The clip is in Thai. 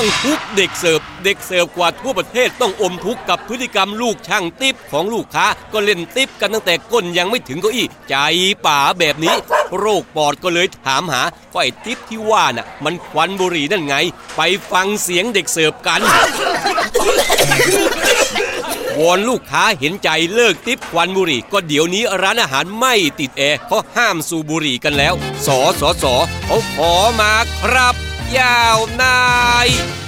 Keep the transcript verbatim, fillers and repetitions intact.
ต้องทุกเด็กเสิร์ฟเด็กเสิร์ฟกว่าทั่วประเทศต้องอมทุกข์กับพฤติกรรมลูกช่างติ๊บของลูกค้าก็เล่นติ๊บกันตั้งแต่ก้นยังไม่ถึงเก้าอี้ใจป่าแบบนี้โรคปอดก็เลยถามหาว่าไอ้ติ๊บที่ว่าน่ะมันควันบุหรี่นั่นไงไปฟังเสียงเด็กเสิร์ฟกันวอนลูกค้าเห็นใจเลิกติ๊บควันบุหรี่ก็เดี๋ยวนี้ร้านอาหารไม่ติดแอร์เขาห้ามสูบบุหรี่กันแล้วสสสเขาขอมาครับยาวนาย